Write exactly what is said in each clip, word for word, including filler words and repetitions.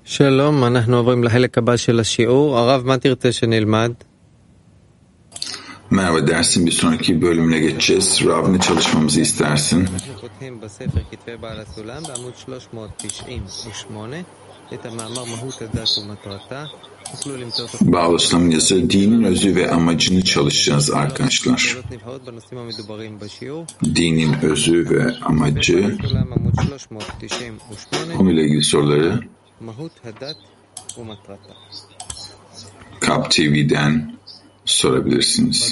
שלום, אנחנו עוברים לחלק הבא של השיעור. הרב, מה תרצה שנלמד? Merhaba, dersin bir sonraki bölümüne geçeceğiz. Rav, ne çalışmamızı istersin? Bağlasılamın yazı, dinin özü ve amacını çalışacağız arkadaşlar. Dinin özü ve amacı, konuyla ilgili soruları Kap T V'den sorabilirsiniz.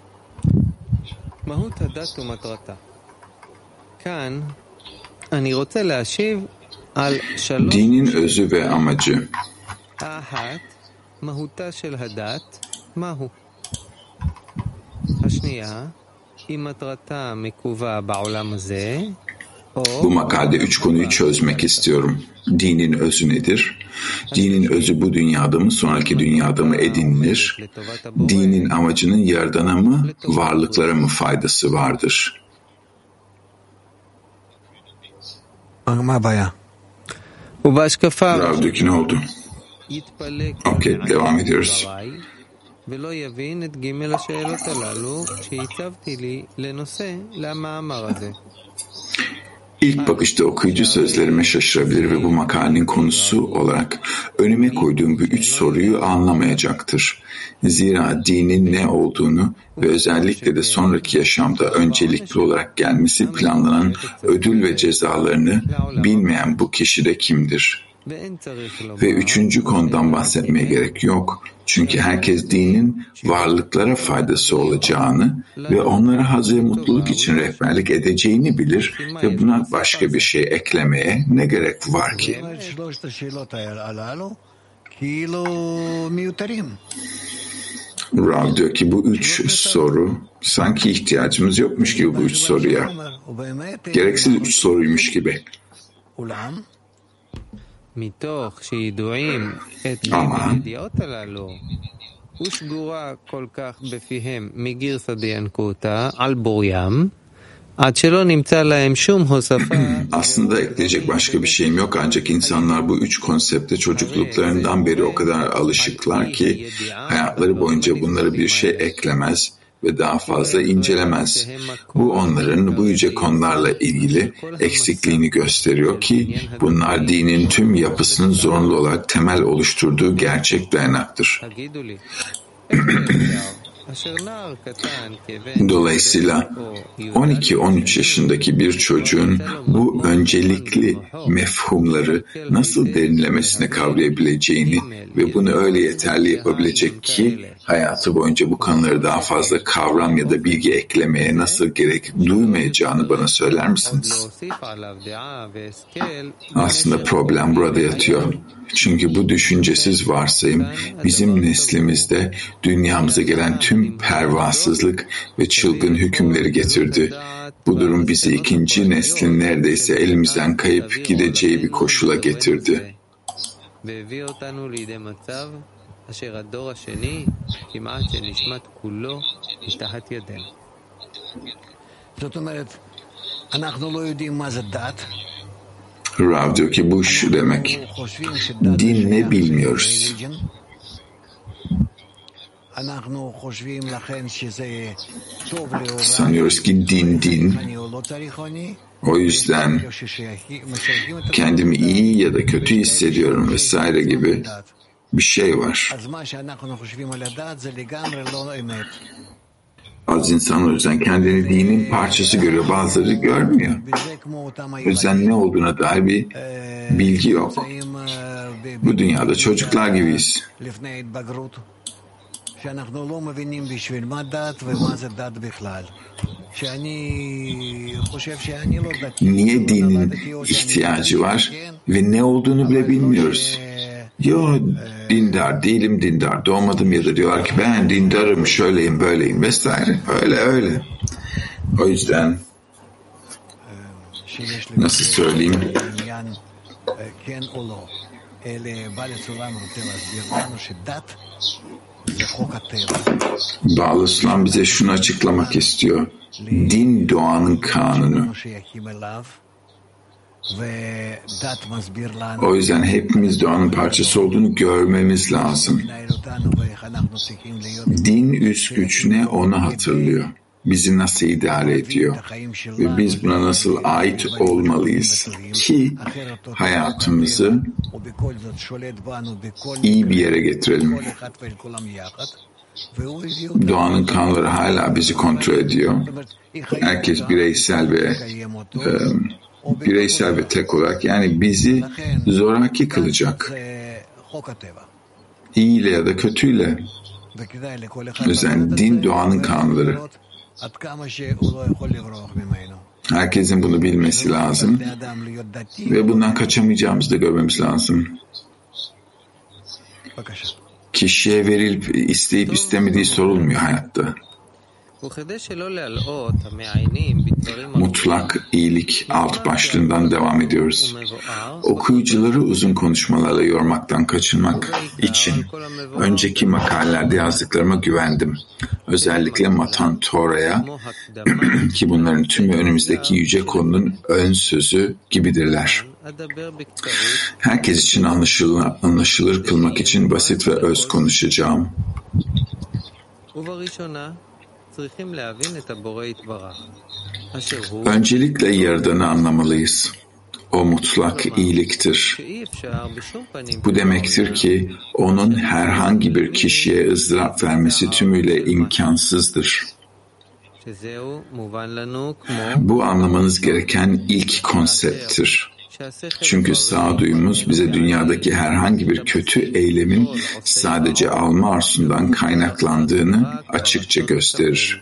מהות הדת ומטרתה. כאן אני רוצה להשיב על שלוש Dinin özü ve amacı. האחת, מהותה של הדת, מהו? השנייה, היא מטרתה מקובה בעולם הזה, Bu makalede üç konuyu çözmek istiyorum. Dinin özü nedir? Dinin özü bu dünyada mı, sonraki dünyada mı edinilir? Dinin amacının yaradana mı, varlıklara mı faydası vardır? Rav'daki ne oldu? Okey, devam ediyoruz. ולא יבין את ג' השאלות הללו שהצבתי לי לנושא למאמר הזה. İlk bakışta okuyucu sözlerime şaşırabilir ve bu makalenin konusu olarak önüme koyduğum bu üç soruyu anlamayacaktır. Zira dinin ne olduğunu ve özellikle de sonraki yaşamda öncelikli olarak gelmesi planlanan ödül ve cezalarını bilmeyen bu kişi de kimdir? Ve üçüncü konudan bahsetmeye gerek yok. Çünkü herkes dinin varlıklara faydası olacağını ve onlara haz ve mutluluk için rehberlik edeceğini bilir ve buna başka bir şey eklemeye ne gerek var ki? Rav diyor ki bu üç soru sanki ihtiyacımız yokmuş gibi bu üç soruya. Gereksiz üç soruymuş gibi. מתוך שידועים את הידיעות הללו ושגורה כל כך בפיהם מגרסא דינקותא על בוריים עד שלא נמצא להם שום הוספה. Aslında ekleyecek başka bir şeyim yok, ancak insanlar bu üç konsepte çocukluklarından beri o kadar alışıklar ki hayatları boyunca bunlara bir şey eklemez ve daha fazla incelemez. Bu onların bu yüce konularla ilgili eksikliğini gösteriyor ki bunlar dinin tüm yapısının zorunlu olarak temel oluşturduğu gerçek dayanaktır. Dolayısıyla on iki on üç yaşındaki bir çocuğun bu öncelikli mefhumları nasıl derinlemesine kavrayabileceğini ve bunu öyle yeterli yapabilecek ki hayatı boyunca bu konuları daha fazla kavram ya da bilgi eklemeye nasıl gerek duymayacağını bana söyler misiniz? Aslında problem burada yatıyor. Çünkü bu düşüncesiz varsayım bizim neslimizde dünyamıza gelen tüm pervasızlık ve çılgın hükümleri getirdi. Bu durum bizi ikinci neslin neredeyse elimizden kayıp gideceği bir koşula getirdi. Rav diyor ki bu şu demek, din ne bilmiyoruz. Sanıyoruz ki din din, o yüzden kendimi iyi ya da kötü hissediyorum vesaire gibi bir şey var. Az insan o yüzden kendini dinin parçası görüyor, bazıları görmüyor. O yüzden ne olduğuna dair bir bilgi yok. Bu dünyada çocuklar gibiyiz. Niye dinin ihtiyacı var ve ne olduğunu bile bilmiyoruz. Yo, dindar değilim, dindar doğmadım ya da diyorlar ki ben dindarım, şöyleyim, böyleyim vesaire. Öyle öyle. O yüzden nasıl söyleyeyim? Bağlı Sulam bize şunu açıklamak istiyor. Din doğanın kanunu. O yüzden hepimiz doğanın parçası olduğunu görmemiz lazım. Din üst güç ne onu hatırlıyor. Bizi nasıl idare ediyor ve biz buna nasıl ait olmalıyız ki hayatımızı iyi bir yere getirelim. Doğanın kanunları hala bizi kontrol ediyor. Herkes bireysel ve e, bireysel ve tek olarak, yani bizi zoraki kılacak. İyiyle ya da kötüyle. O yüzden din doğanın kanunları. Herkesin bunu bilmesi lazım ve bundan kaçamayacağımızı da görmemiz lazım. Kişiye verilip isteyip istemediği sorulmuyor hayatta. Mutlak iyilik alt başlığından devam ediyoruz. Okuyucuları uzun konuşmalarla yormaktan kaçınmak için önceki makalelerde yazdıklarıma güvendim. Özellikle Matan Tora'ya ki bunların tümü önümüzdeki yüce konunun ön sözü gibidirler. Herkes için anlaşılır, anlaşılır kılmak için basit ve öz konuşacağım. Öncelikle Yaradan'ı anlamalıyız. O mutlak iyiliktir. Bu demektir ki onun herhangi bir kişiye ızdırap vermesi tümüyle imkansızdır. Bu anlamanız gereken ilk konsepttir. Çünkü sağduyumuz bize dünyadaki herhangi bir kötü eylemin sadece alma arzusundan kaynaklandığını açıkça gösterir.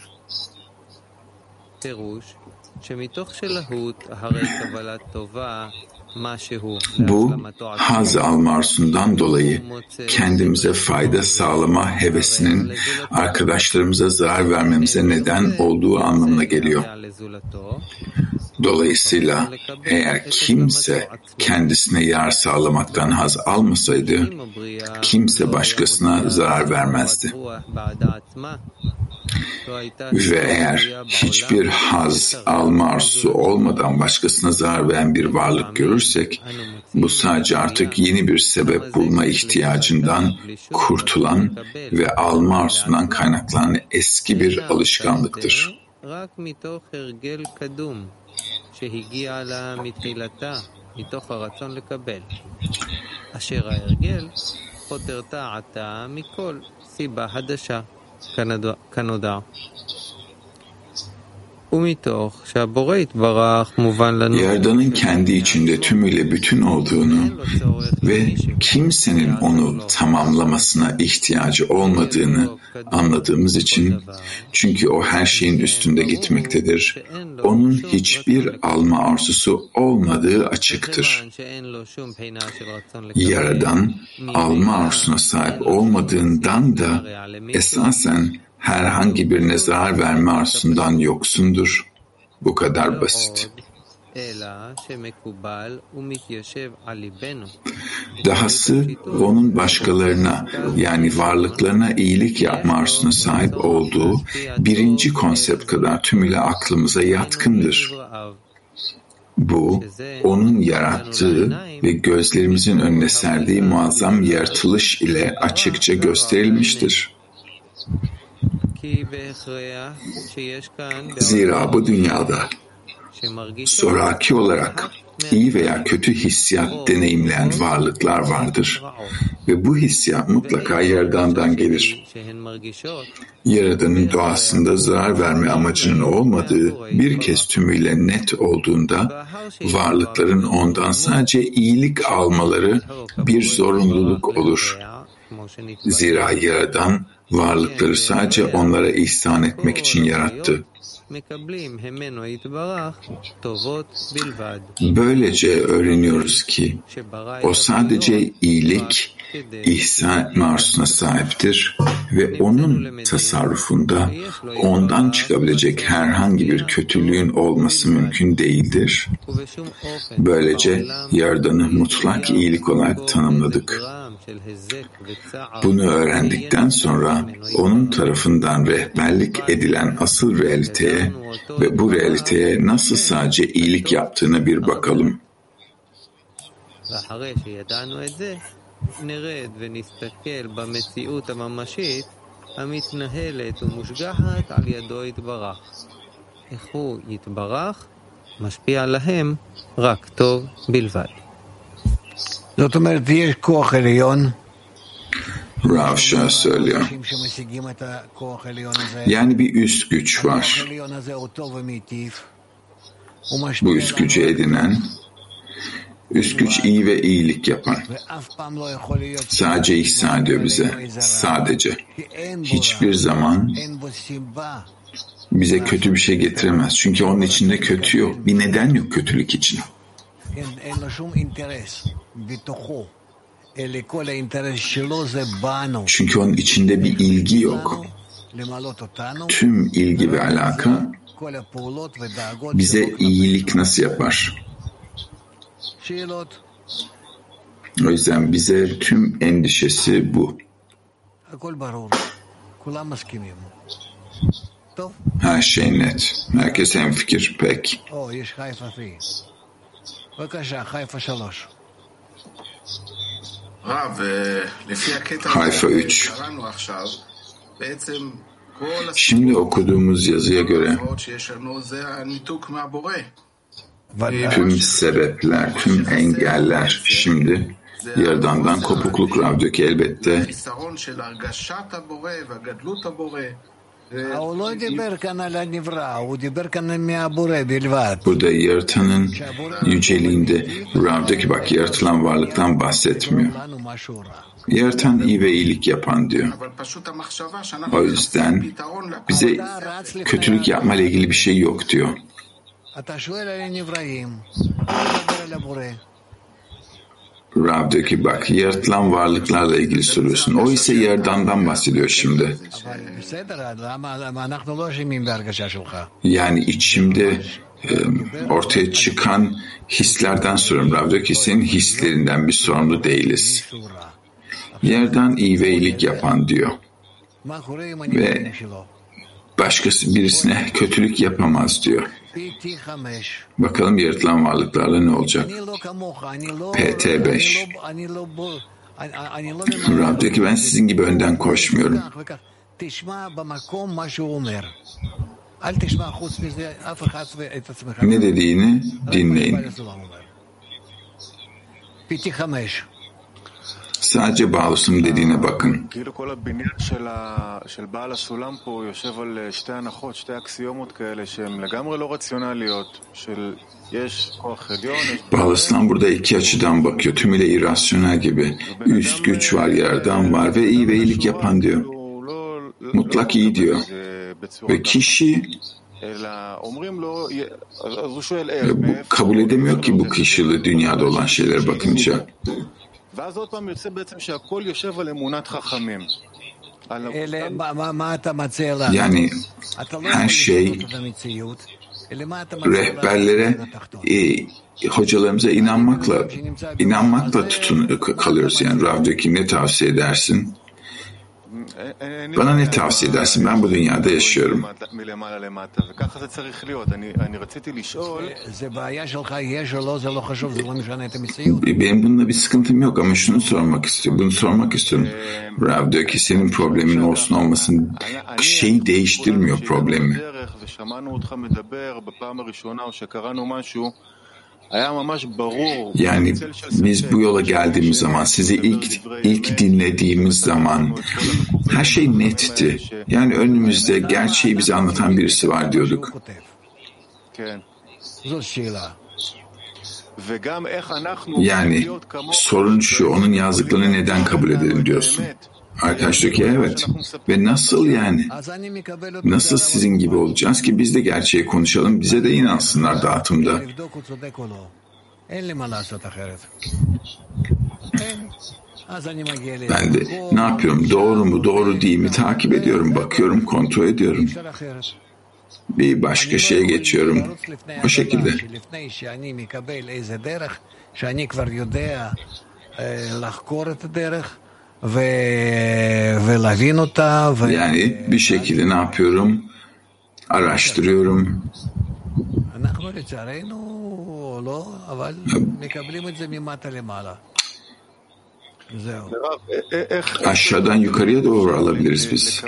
Bu, haz alma arzusundan dolayı kendimize fayda sağlama hevesinin arkadaşlarımıza zarar vermemize neden olduğu anlamına geliyor. Dolayısıyla eğer kimse kendisine yarar sağlamaktan haz almasaydı, kimse başkasına zarar vermezdi. Ve eğer hiçbir haz alma arzusu olmadan başkasına zarar veren bir varlık görürsek, bu sadece artık yeni bir sebep bulma ihtiyacından kurtulan ve alma arzusundan kaynaklanan eski bir alışkanlıktır. Yaradan'ın kendi içinde tümüyle bütün olduğunu ve kimsenin onu tamamlamasına ihtiyacı olmadığını anladığımız için, çünkü o her şeyin üstünde gitmektedir, onun hiçbir alma arzusu olmadığı açıktır. Yaradan alma arzusuna sahip olmadığından da esasen herhangi birine zarar verme arzusundan yoksundur. Bu kadar basit. Dahası onun başkalarına, yani varlıklarına iyilik yapma arzusuna sahip olduğu birinci konsept kadar tümüyle aklımıza yatkındır. Bu, onun yarattığı ve gözlerimizin önüne serdiği muazzam yaratılış ile açıkça gösterilmiştir. Zira bu dünyada zoraki olarak iyi veya kötü hissiyat deneyimleyen varlıklar vardır ve bu hissiyat mutlaka Yaradan'dan gelir. Yaradan'ın doğasında zarar verme amacının olmadığı bir kez tümüyle net olduğunda varlıkların ondan sadece iyilik almaları bir zorunluluk olur. Zira Yaradan varlıkları sadece onlara ihsan etmek için yarattı. Böylece öğreniyoruz ki o sadece iyilik, ihsan arzusuna sahiptir ve onun tasarrufunda ondan çıkabilecek herhangi bir kötülüğün olması mümkün değildir. Böylece Yaradan'ı mutlak iyilik olarak tanımladık. Bunu öğrendikten sonra onun tarafından rehberlik edilen asıl realiteye ve bu realiteye nasıl sadece iyilik yaptığına bir bakalım. ואחרי שידענו את זה, נרד ונסתכל במציאות הממשית המתנהלת ומושגחת על ידו יתברך. איך הוא יתברך? משפיע להם רק טוב בלבד. זאת אומרת, יש כוח עליון. Rav Shah söylüyor. Yani bir üst güç var. Bu üst gücü edinen, üst güç iyi ve iyilik yapar. Sadece ihsan ediyor bize. Sadece. Hiçbir zaman bize kötü bir şey getiremez. Çünkü onun içinde kötü yok. Bir neden yok kötülük için. Çünkü onun içinde bir ilgi yok. Tüm ilgi ve alaka bize iyilik nasıl yapar? O yüzden bize tüm endişesi bu. Her şey net. Herkes hemfikir. Peki. Hayfa üç. Şimdi okuduğumuz yazıya göre tüm sebepler, tüm engeller şimdi Yaradan'dan kopukluk Rav'daki elbette burada yaratanın yüceliğinde Rav'daki bak yaratılan varlıktan bahsetmiyor. Yaratan iyi ve iyilik yapan diyor. O yüzden bize kötülük yapma ile ilgili bir şey yok diyor. Rav diyor ki bak yaratılan varlıklarla ilgili soruyorsun. O ise Yaradan'dan bahsediyor şimdi. Yani içimde e, ortaya çıkan hislerden soruyorum. Rav diyor ki senin hislerinden bir sorumlu değiliz. Yaradan iyi ve iyilik yapan diyor. Ve başkası birisine kötülük yapamaz diyor. Bakalım yaratılan varlıklarla ne olacak? P T beş. Rab diyor ki ben sizin gibi önden koşmuyorum. Ne dediğini dinleyin. Sadece Baalus'un dediğine bakın. Baalus'tan burada iki açıdan bakıyor. Tümüyle irrasyonel gibi. Üst güç var, Yaradan var ve iyi ve iyilik yapan diyor. Mutlak iyi diyor. Ve kişi bu kabul edemiyor ki bu kişiyle dünyada olan şeylere bakınca. Yani her şey rehberlere, e, hocalarımıza inanmakla inanmakla tutun kalıyoruz. Yani Rav diyor ki ne tavsiye edersin? Bana ne tavsiye edersin? Ben bu dünyada yaşıyorum. Benim bununla bir sıkıntım yok ama şunu sormak istiyorum. Bunu sormak istiyorum. Rav diyor ki senin problemin olsun olmasın şeyi değiştirmiyor problemi. Yani biz bu yola geldiğimiz zaman, sizi ilk ilk dinlediğimiz zaman her şey netti. Yani önümüzde gerçeği bize anlatan birisi var diyorduk. Yani sorun şu, onun yazdıklarını neden kabul edelim diyorsun. Arkadaş diyor ki evet. Ve nasıl yani? Nasıl sizin gibi olacağız ki biz de gerçeği konuşalım, bize de inansınlar dağıtımda. Ben de ne yapıyorum? Doğru mu, doğru değil mi takip ediyorum, bakıyorum, kontrol ediyorum. Bir başka şeye geçiyorum. O şekilde. Yani bir şekilde ne yapıyorum? Araştırıyorum. Aşağıdan yukarıya doğru alabiliriz biz.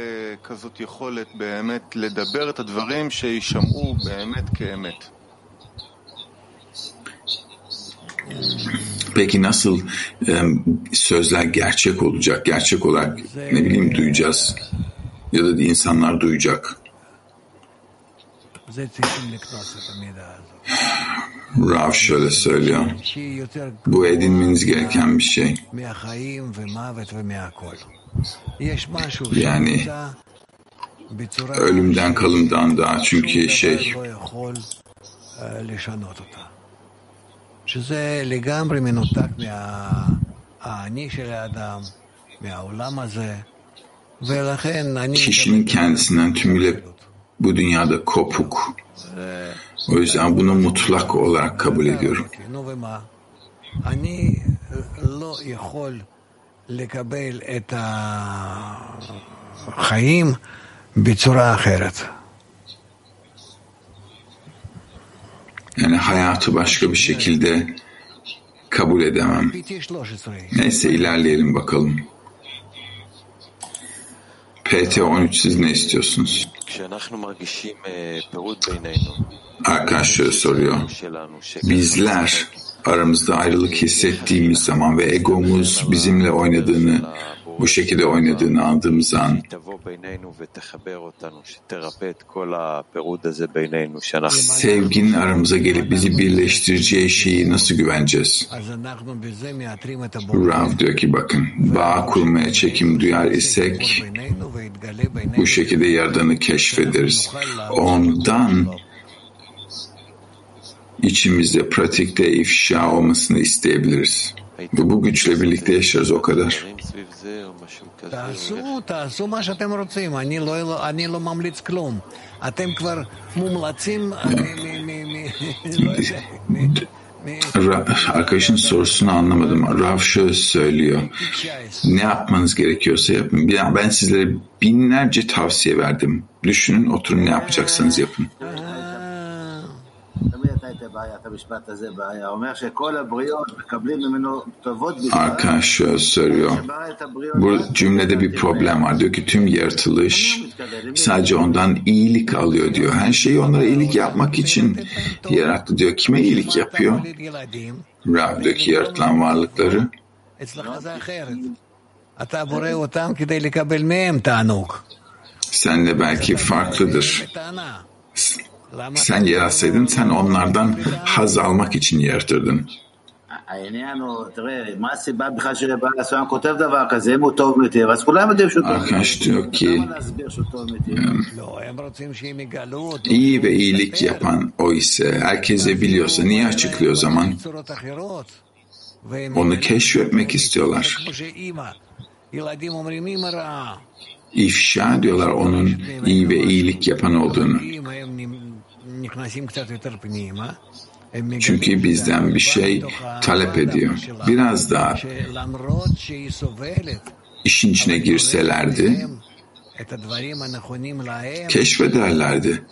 Peki nasıl e, sözler gerçek olacak, gerçek olarak ne bileyim duyacağız ya da insanlar duyacak? Rav şöyle söylüyor, bu edinmeniz gereken bir şey. Yani ölümden kalımdan daha çünkü şey שזה לגמרי מנותק מהאני של האדם, מהעולם הזה, ולכן אני... Kişinin kendisinden tümüyle bu dünyada kopuk. O yüzden bunu mutlak olarak kabul ediyorum. אני לא יכול לקבל את החיים בצורה אחרת. Yani hayatı başka bir şekilde kabul edemem. Neyse ilerleyelim bakalım. P T on üç siz ne istiyorsunuz? Arkadaş şöyle soruyor. Bizler aramızda ayrılık hissettiğimiz zaman ve egomuz bizimle oynadığını, bu şekilde oynadığını andığımız an sevginin aramıza gelip bizi birleştireceği şeyi nasıl güveneceğiz? Rav diyor ki bakın, bağ kurmaya çekim duyar isek bu şekilde Yaradan'ı keşfederiz. Ondan içimizde, pratikte ifşa olmasını isteyebiliriz. Ve bu güçle birlikte yaşarız o kadar. תעשו, תעשו מה שאתם רוצים, אני לא, אני לא ממליץ כלום. אתם כבר מומלצים Arkadaşın sorusunu anlamadım. Rav şöyle söylüyor. Ne yapmanız gerekiyorsa yapın. Ben sizlere binlerce tavsiye verdim. Düşünün, oturun, ne yapacaksanız yapın. Arkadaş şöyle söylüyor. Bu cümlede bir problem var. Diyor ki tüm yaratılış sadece ondan iyilik alıyor diyor. Her şeyi onlara iyilik yapmak için yarattı diyor. Kime iyilik yapıyor? Rav diyor ki yaratılan varlıkları. Senle belki farklıdır. Sen yaratsaydın, sen onlardan haz almak için yaratırdın. Arkadaş diyor ki iyi ve iyilik yapan o ise, herkes de biliyorsa niye açıklıyor o zaman? Onu keşfetmek istiyorlar. İfşa ediyorlar onun iyi ve iyilik yapan olduğunu. Çünkü bizden bir şey talep ediyor. Biraz daha işin içine girselerdi, keşfederlerdi.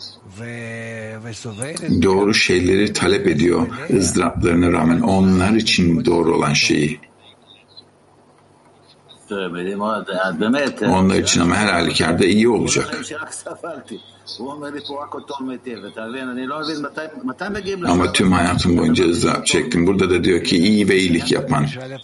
Doğru şeyleri talep ediyor, ızdıraplarına rağmen onlar için doğru olan şeyi. Onlar için ama her halükarda iyi olacak. Ama tüm hayatım boyunca ızdırap çektim. Burada da diyor ki iyi ve iyilik yapan.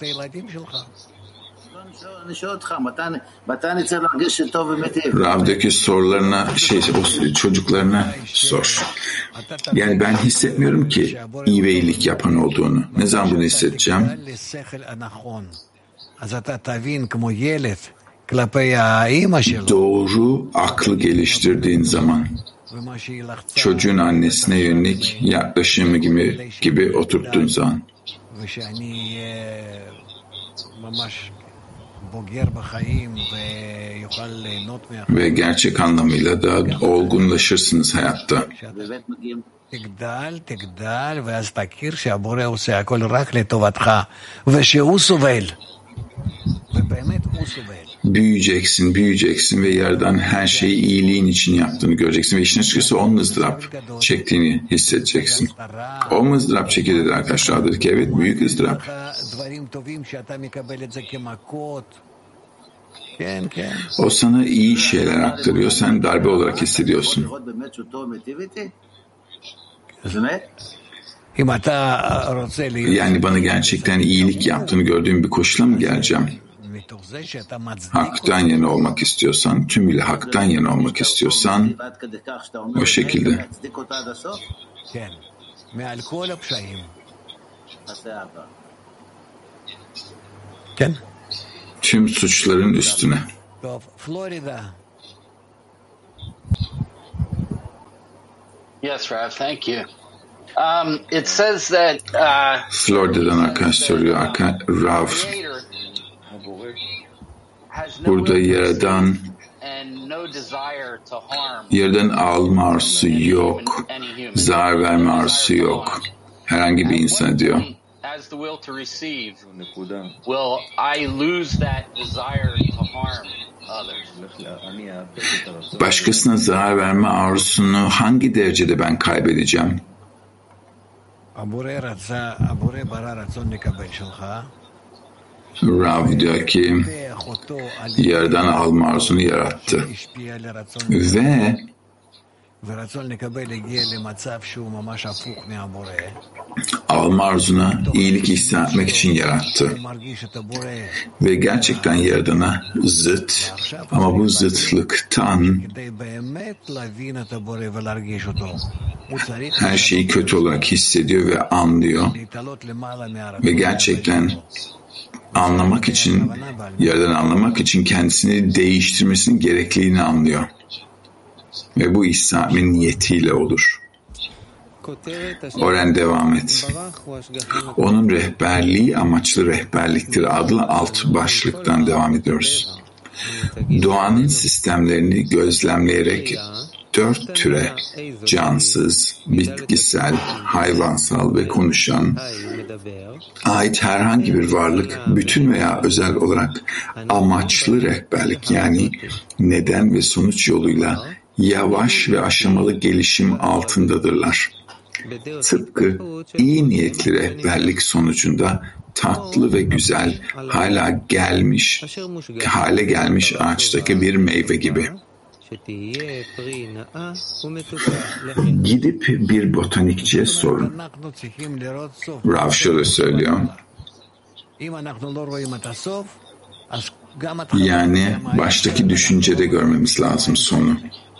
Rav'daki sorularına, şey, o çocuklarına sor. Yani ben hissetmiyorum ki iyi ve iyilik yapan olduğunu. Ne zaman bunu hissedeceğim? Doğru aklı geliştirdiğin zaman çocuğun annesine yönelik yaklaşımı gibi gibi oturttuğun zaman ve gerçek anlamıyla da olgunlaşırsınız hayatta. תגדל, תגדל, ואז תכיר שהבורא עושה הכל רק לטובתך, ושהוא סובל. ובאמת הוא סובל. büyüyeceksin, büyüyeceksin ve yerden her şeyi iyiliğin için yaptığını göreceksin ve işin açıkçası onun ızdırap çektiğini hissedeceksin. O mu ızdırap çekiyor dedi arkadaşlar, dedi ki evet, büyük ızdırap. O sana iyi şeyler aktarıyor, sen darbe olarak hissediyorsun. Yani bana gerçekten iyilik yaptığını gördüğüm bir koşula mı geleceğim? Haktan yana olmak istiyorsan, tümüyle haktan yana olmak istiyorsan, o şekilde. Tüm suçların üstüne. Yes, Rav, thank you. Um, it says that uh, Florida'dan arkadaş soruyor. Arka, Rav, burada Yaradan Yaradan alma arzusu yok, zarar verme arzusu yok. Herhangi bir insan diyor. Başkasına zarar verme arzusunu hangi derecede ben kaybedeceğim? Rav diyor ki Yaradan alma arzusunu yarattı ve alma arzuna iyilik ihsan etmek için yarattı ve gerçekten Yaradan'a zıt, ama bu zıtlıktan her şeyi kötü olarak hissediyor ve anlıyor ve gerçekten anlamak için, Yaradan'ı anlamak için kendisini değiştirmesinin gerekliliğini anlıyor. Ve bu İsa'nın niyetiyle olur. Oren devam et. Onun rehberliği amaçlı rehberliktir adlı alt başlıktan devam ediyoruz. Doğanın sistemlerini gözlemleyerek dört türe, cansız, bitkisel, hayvansal ve konuşan, ait herhangi bir varlık, bütün veya özel olarak amaçlı rehberlik, yani neden ve sonuç yoluyla yavaş ve aşamalı gelişim altındadırlar. Tıpkı iyi niyetli rehberlik sonucunda tatlı ve güzel, hala gelmiş, hale gelmiş ağaçtaki bir meyve gibi. Gidip bir botanikçiye sorun. Rav şöyle söylüyor. Yani baştaki düşüncede görmemiz lazım sonu.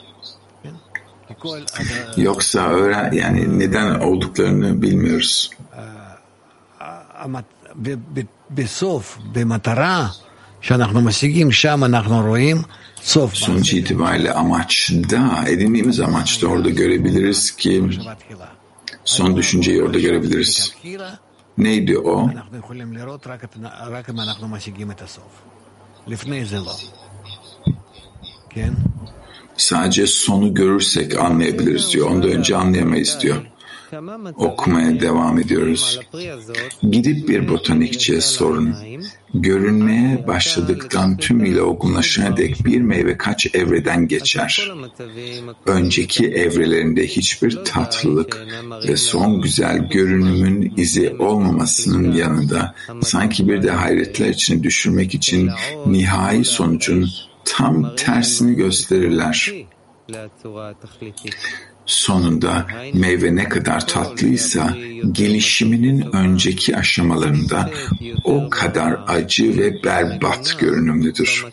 Yoksa öğren, yani neden olduklarını bilmiyoruz. Sonuç itibariyle amaçta, edindiğimiz amaçta orada görebiliriz ki son düşünceyi orada görebiliriz. Neydi o? Sadece sonu görürsek anlayabiliriz diyor. Ondan önce anlayamayız diyor. Okumaya devam ediyoruz. Gidip bir botanikçiye sorun. Görünmeye başladıktan tümüyle olgunlaşana dek bir meyve kaç evreden geçer? Önceki evrelerinde hiçbir tatlılık ve son güzel görünümün izi olmamasının yanında sanki bir de hayretler içine düşürmek için nihai sonucun tam tersini gösterirler. Sonunda meyve ne kadar tatlıysa gelişiminin önceki aşamalarında o kadar acı ve berbat görünümlüdür.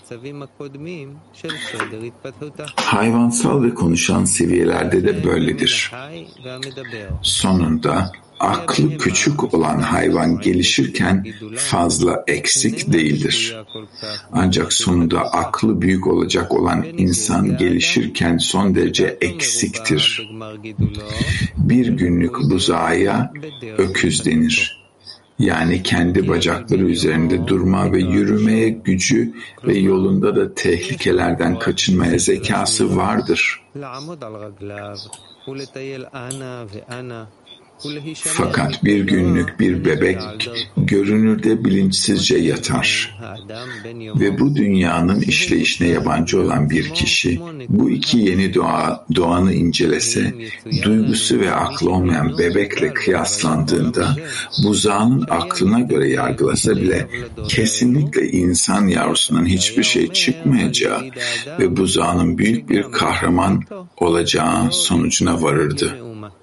Hayvansal ve konuşan seviyelerde de böyledir. Sonunda aklı küçük olan hayvan gelişirken fazla eksik değildir. Ancak sonunda aklı büyük olacak olan insan gelişirken son derece eksiktir. Bir günlük buzağıya öküz denir. Yani kendi bacakları üzerinde durma ve yürümeye gücü ve yolunda da tehlikelerden kaçınmaya zekası vardır. Fakat bir günlük bir bebek görünürde bilinçsizce yatar ve bu dünyanın işleyişine yabancı olan bir kişi bu iki yeni doğa, doğanı incelese, duygusu ve aklı olmayan bebekle kıyaslandığında buzağının aklına göre yargılasa bile kesinlikle insan yavrusundan hiçbir şey çıkmayacağı ve buzağının büyük bir kahraman olacağı sonucuna varırdı.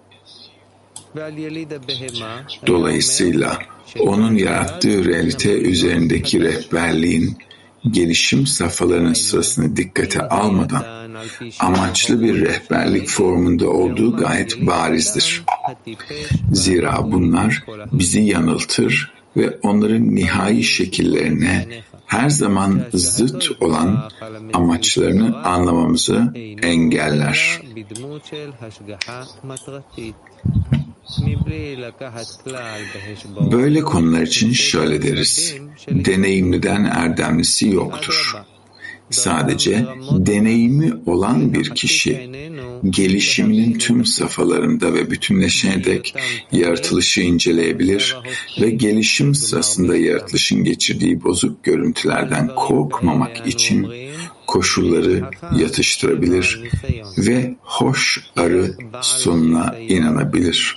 Dolayısıyla onun yarattığı realite üzerindeki rehberliğin gelişim safhalarının sırasını dikkate almadan amaçlı bir rehberlik formunda olduğu gayet barizdir. Zira bunlar bizi yanıltır ve onların nihai şekillerine her zaman zıt olan amaçlarını anlamamızı engeller. Böyle konular için şöyle deriz: deneyimliden erdemlisi yoktur. Sadece deneyimi olan bir kişi gelişiminin tüm safhalarında ve bütünleşene dek yaratılışı inceleyebilir ve gelişim sırasında yaratılışın geçirdiği bozuk görüntülerden korkmamak için koşulları yatıştırabilir ve hoş arı sonuna inanabilir.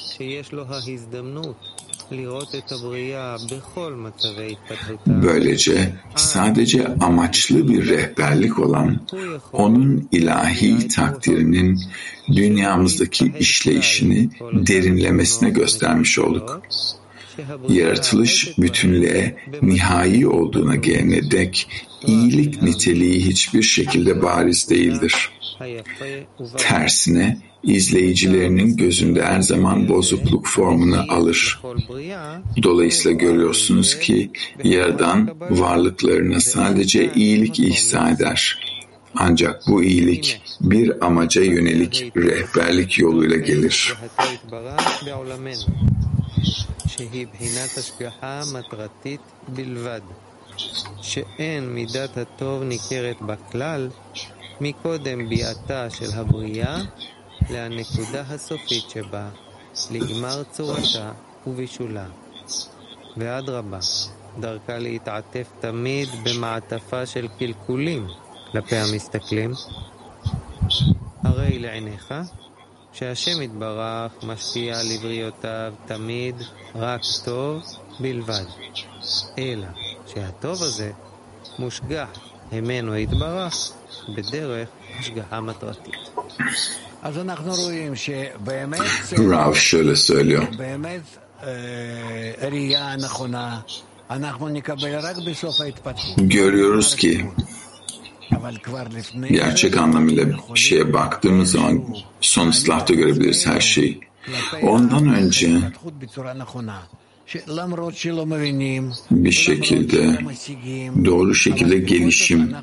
Böylece sadece amaçlı bir rehberlik olan onun ilahi takdirinin dünyamızdaki işleyişini derinlemesine göstermiş olduk. Yaratılış bütünlüğe nihai olduğuna gelene dek iyilik niteliği hiçbir şekilde bariz değildir. Tersine izleyicilerinin gözünde her zaman bozukluk formunu alır. Dolayısıyla görüyorsunuz ki Yaradan varlıklarına sadece iyilik ihsa eder. Ancak bu iyilik bir amaca yönelik rehberlik yoluyla gelir. שהיא בחינת השגחה מטרתית בלבד, שאין מידת הטוב ניכרת בכלל מקודם ביאתה של הבריאה לנקודה הסופית שבה, לגמר צורתה ובישולה. ואדרבה, דרכה להתעטף תמיד במעטפה של קלקולים כלפי המסתכלים. הרי לעיניך שהשם יתברך משפיע על לבריותיו תמיד רק טוב בלבד, אלא שהטוב הזה מושגח ממנו יתברך בדרך השגחה מטרתית. אז אנחנו רואים שבאמת Rav şöyle söylüyor. באמת ראייה נכונה אנחנו נקבל רק בסוף ההתפתחות. Görüyoruz ki gerçek anlamıyla bir şeye baktığımız zaman son ıslahta görebiliriz her şeyi. Ondan önce bir şekilde doğru şekilde gelişim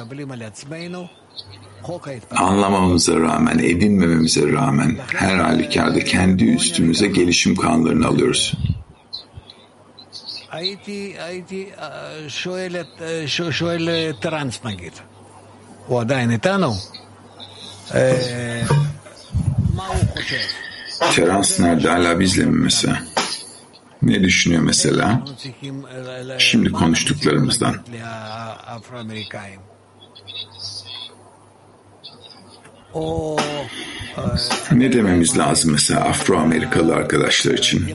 anlamamıza rağmen, edinmememize rağmen her halükarda kendi üstümüze gelişim kanunlarını alıyoruz. הייתי, הייתי שואל את, שואל טרנס נגיד, הוא עדיין איתנו, מה הוא חושב? Terans nerede? Hala bizle mi mesela? Ne düşünüyor mesela? Şimdi konuştuklarımızdan. Ne dememiz lazım mesela Afro-Amerikalı arkadaşlar için?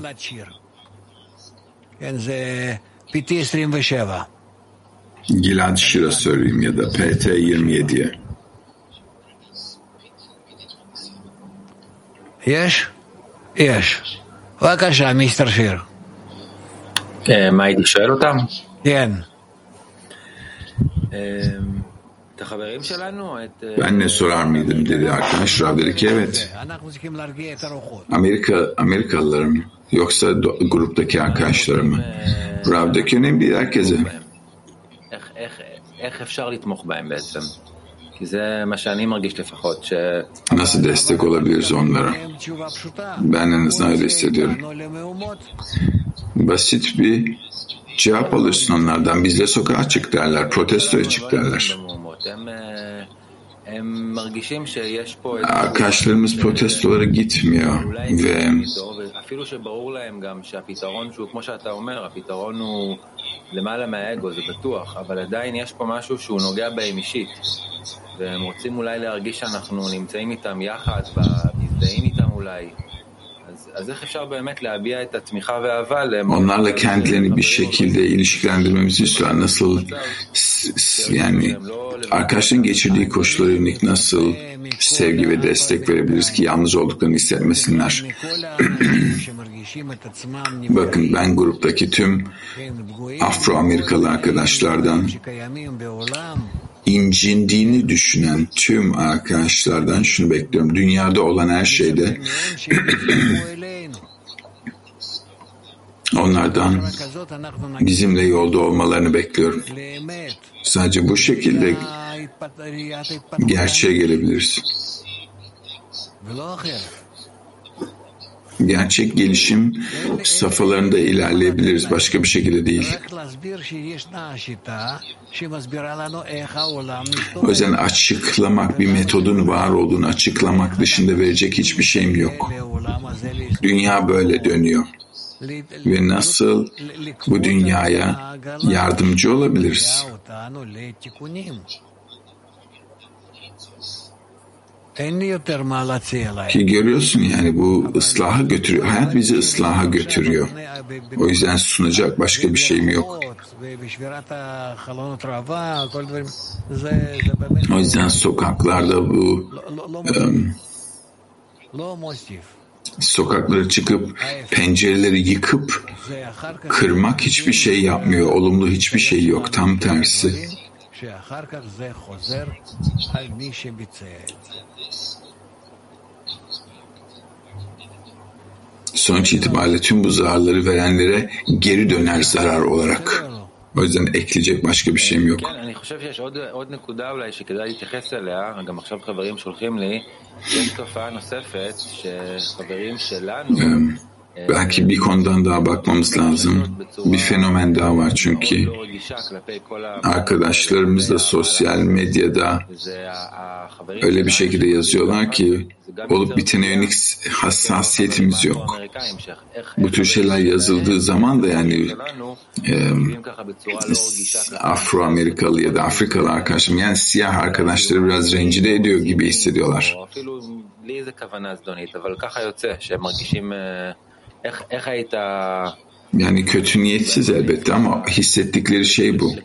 Gilad Shira söyleyeyim ya da P T yirmi yediye. יש? יש. בבקשה, מיסטר שיר. מה הייתי שואל אותם? כן. את החברים שלנו? Ben ne sorar mıydım dedi arkadaş. Rav dedi ki evet. Amerika, Amerikalılar mı? Yoksa do- gruptaki arkadaşlar mı? Rav'daki önemli değil herkese. איך אפשר לתמוך בהם בעצם? כי זה מה שאני מרגיש לפחות, ש... Nasıl destek olabiliriz onlara? Ben en azından öyle hissediyorum. Basit bir cevap alırsın onlardan. Bizle sokağa çık derler, protestoya çık derler. Arkadaşlarımız protestolara gitmiyor ve אפילו שברור להם גם שהפתרון שהוא, כמו שאתה אומר, הפתרון הוא למעלה מהאגו, זה בטוח, אבל עדיין יש פה משהו שהוא נוגע בהם אישית, והם רוצים אולי להרגיש שאנחנו נמצאים איתם יחד, ומזדהים איתם אולי. אז, אז איך אפשר באמת להביע את התמיכה והאהבה? Onlarla kendilerini bir şekilde ilişkilendirmemizi istiyor. Nasıl yani arkadaşların geçirdiği koşullara yönelik nasıl sevgi ve destek verebiliriz ki yalnız olduklarını hissetmesinler. Bakın ben gruptaki tüm Afro-Amerikalı arkadaşlardan incindiğini düşünen tüm arkadaşlardan şunu bekliyorum. Dünyada olan her şeyde onlardan bizimle yolda olmalarını bekliyorum. Sadece bu şekilde gerçeğe gelebiliriz. Gerçek gelişim safhalarında ilerleyebiliriz. Başka bir şekilde değil. O yüzden açıklamak, bir metodun var olduğunu açıklamak dışında verecek hiçbir şeyim yok. Dünya böyle dönüyor. Ve nasıl bu dünyaya yardımcı olabiliriz? Ki görüyorsun yani bu ıslaha götürüyor. Hayat bizi ıslaha götürüyor. O yüzden sunacak başka bir şeyim yok. O yüzden sokaklarda bu um, sokaklara çıkıp pencereleri yıkıp kırmak hiçbir şey yapmıyor. Olumlu hiçbir şey yok. Tam tersi. Sonuç itibariyle tüm bu zararları verenlere geri döner zarar olarak. O yüzden ekleyecek başka bir şeyim yok. Belki bir konudan daha bakmamız lazım. Bir fenomen daha var çünkü arkadaşlarımız da sosyal medyada öyle bir şekilde yazıyorlar ki olup bitene yönelik hassasiyetimiz yok. Bu tür şeyler yazıldığı zaman da yani e, Afro-Amerikalı ya da Afrikalı arkadaşım yani siyah arkadaşları biraz rencide ediyor gibi hissediyorlar. Yani kötü niyetsiz elbette ama hissettikleri şey bu.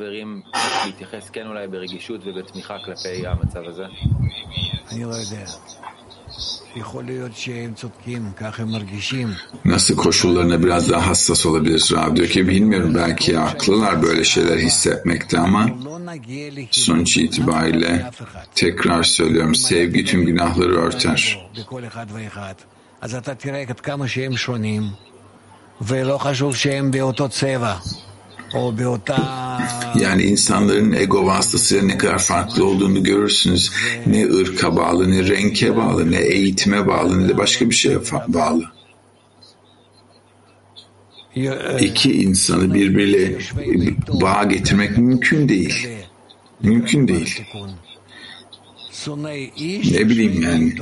Nasıl koşullarına biraz daha hassas olabilir Rav diyor ki bilmiyorum belki haklılar böyle şeyler hissetmekte ama sonuç itibariyle tekrar söylüyorum sevgi tüm günahları örter. Yani insanların ego vasıtasıyla ne kadar farklı olduğunu görürsünüz. Ne ırka bağlı, ne renke bağlı, ne eğitime bağlı, ne de başka bir şeye bağlı. İki insanı birbiriyle bağ getirmek mümkün değil. Mümkün değil. Ne bileyim yani.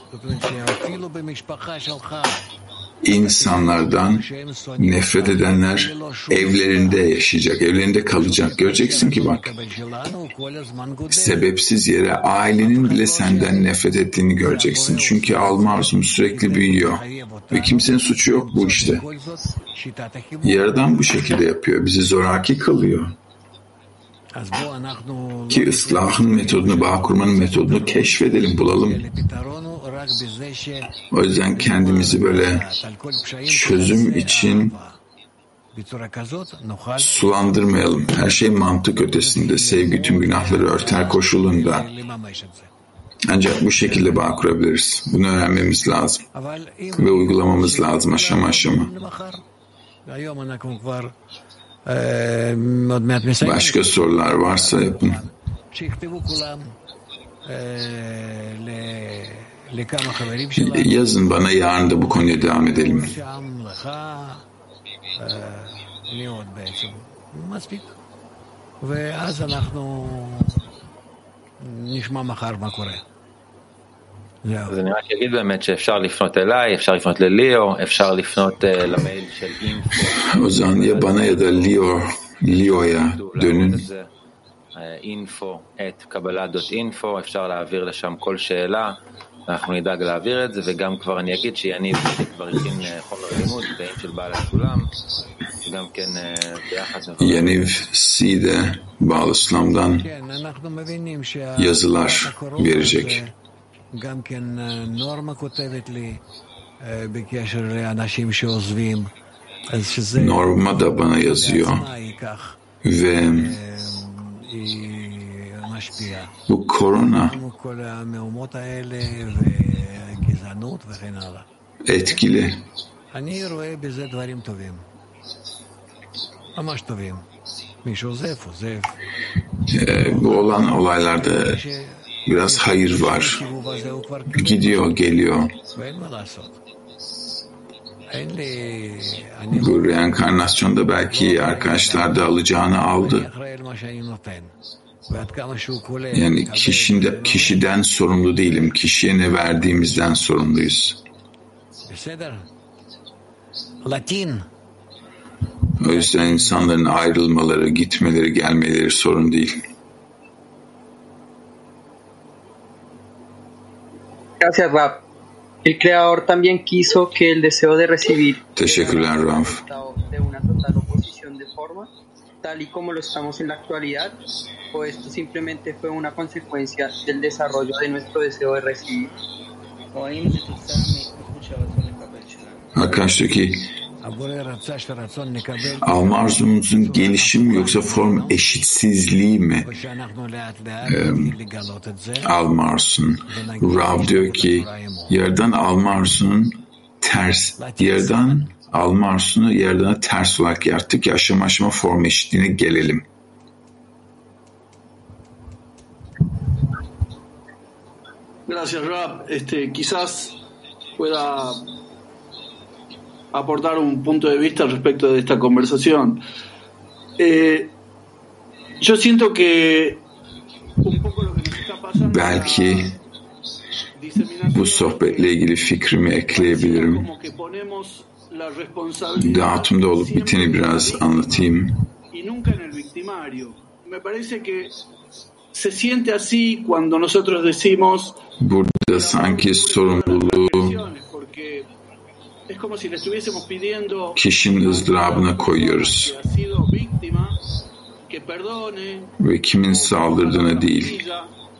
İnsanlardan nefret edenler evlerinde yaşayacak, evlerinde kalacak. Göreceksin ki bak, sebepsiz yere ailenin bile senden nefret ettiğini göreceksin. Çünkü alma arzum sürekli büyüyor. Ve kimsenin suçu yok bu işte. Yaradan bu şekilde yapıyor, bizi zoraki kılıyor. Ki ıslahın metodunu, bağ kurmanın metodunu keşfedelim, bulalım. O yüzden kendimizi böyle çözüm için sulandırmayalım. Her şey mantık ötesinde, sevgi tüm günahları örter koşulunda. Ancak bu şekilde bağ kurabiliriz. Bunu öğrenmemiz lazım. Ve uygulamamız lazım aşama aşama. Başka sorular varsa yapın. Yazın bana, yarın da bu konuya devam edelim. אז אני רק אגיד באמת שאפשר לפנות אליי, אפשר לפנות לליאו, אפשר לפנות למייל של אינפו. O zaman ya bana ya da Leo, Leo'ya dönün. info at kabbalah dot info, אפשר להעביר לשם כל שאלה, אנחנו נדאג להעביר את זה, וגם כבר אני אגיד שיניב כבר הכין חומר לימוד, תאים של בעל הסולם, וגם כן ביחד. Yaniv Side Bağlı Sulam'dan yazılar verecek. גם כן נורמה כותבת לי בקשר לאנשים שעוזבים, אז שזה Norma da bana yazıyor ve משפיע. bu korona כל המהומות האלה וגזענות וכן הלאה. etkili. אני רואה בזה דברים טובים, ממש טובים. מישהו עוזב, עוזב. Ee, bu olan olaylarda biraz hayır var. Gidiyor, geliyor. Bu reenkarnasyonda belki arkadaşlar da alacağını aldı. Yani kişinde, kişiden sorumlu değilim. Kişiye ne verdiğimizden sorumluyuz. O yüzden insanların ayrılmaları, gitmeleri, gelmeleri sorun değil. Gracias, Rab. El Creador también quiso que el deseo de recibir Teşekkürler Rav. de una total oposición de forma, tal y como lo estamos en la actualidad, o esto simplemente fue una consecuencia del desarrollo de nuestro deseo de recibir. Arkadaştaki alma arzumuzun gelişimi yoksa form eşitsizliği mi? Ee, alma arzusunun. Rav diyor ki yerden alma arzusunun ters, yerden alma arzusunu yerden ters olarak yarattık ki aşama aşama form eşitliğine gelelim. Gracias, Rab. Este, quizás pueda aportar un punto de vista respecto de esta conversación. Eh, yo siento que un poco lo que nos está pasando. Belki bu sohbetle ilgili fikrimi ekleyebilirim. Dağıtımda olup biteni biraz anlatayım. Y nunca en el victimario. Me parece que se siente así cuando nosotros decimos. Burada sanki sorumluluğu kişinin ızdırabına koyuyoruz ve kimin saldırdığına değil.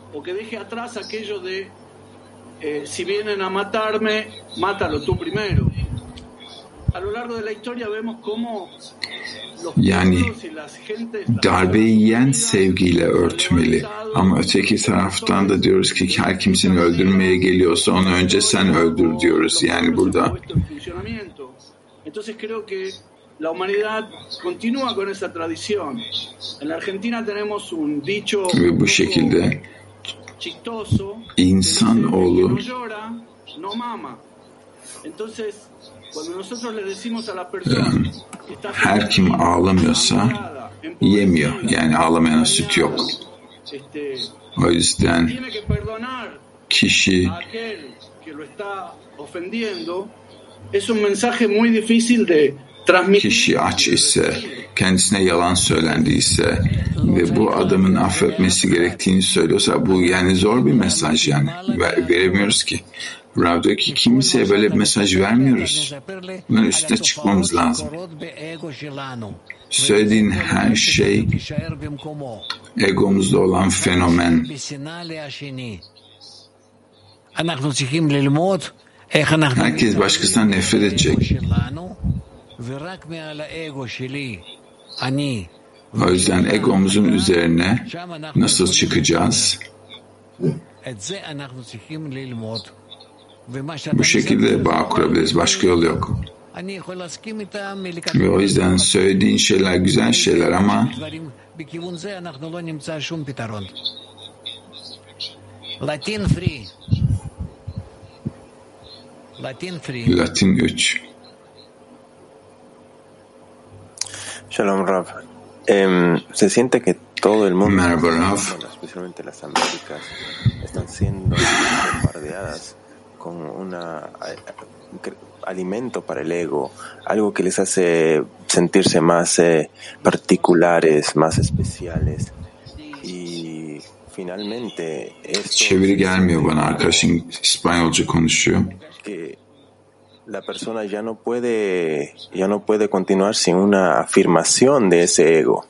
Yani darbeyi yiyen sevgiyle örtmeli. Ama öteki taraftan da diyoruz ki her kimsenin öldürmeye geliyorsa onu önce sen öldür diyoruz. Yani burada la humanidad continúa con esa tradición. En la Argentina tenemos un dicho ve bu şekilde insanoğlu her kim ağlamıyorsa yemiyor. Yani ağlamayana süt yok. O yüzden kişi kişi aç ise, kendisine yalan söylendiyse ve bu adamın affetmesi gerektiğini söylüyorsa bu yani zor bir mesaj yani. Veremiyoruz ki. Rav diyor ki kimseye böyle bir mesaj vermiyoruz. Bunun üstüne çıkmamız lazım. Söylediğin her şey egomuzda olan fenomen. Herkes başkasından nefret edecek. O yüzden egomuzun üzerine nasıl çıkacağız? Bu şekilde bağ kurabiliriz. Başka yol yok. Ve o yüzden söylediğin şeyler güzel şeyler ama Latin üç. Shalom Rav. Eh, se siente que todo el mundo, Merhaba Rav. especialmente las Américas, están siendo un par de rodeadas con una alimento para el ego, algo que les hace sentirse más eh, particulares, más especiales. Y finalmente esto Çeviri gelmiyor bana, arkadaşım İspanyolca konuşuyor. que la persona ya no puede ya no puede continuar sin una afirmación de ese ego.